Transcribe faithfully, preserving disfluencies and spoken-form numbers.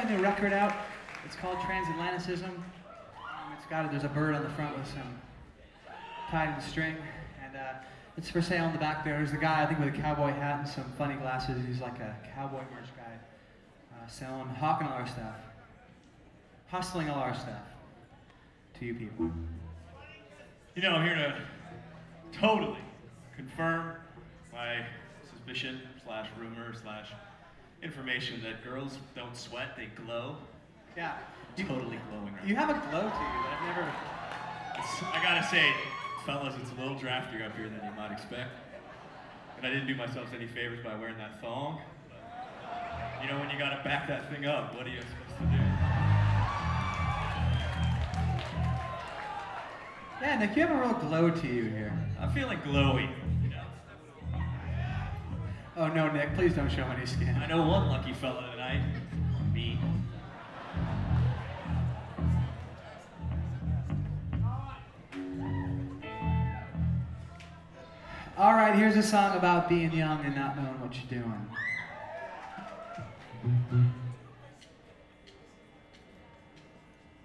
got a new record out. It's called Transatlanticism. Um, it's got, there's a bird on the front with some tied to string. And uh, it's for sale on the back there. There's a guy, I think, with a cowboy hat and some funny glasses. He's like a cowboy merch guy. Uh, selling, hawking all our stuff. Hustling all our stuff. To you people. You know, I'm here to totally confirm my suspicion slash rumor slash information that girls don't sweat, they glow. Yeah. You, totally glowing right You have a glow to you that I've never... It's, I gotta say, fellas, it's a little draftier up here than you might expect. And I didn't do myself any favors by wearing that thong. But, you know, when you gotta back that thing up, what are you supposed to do? Yeah, Nick, you have a real glow to you here. I'm feeling glowy, you know? Oh no, Nick, please don't show any skin. I know one lucky fella tonight. Me. All right, here's a song about being young and not knowing what you're doing.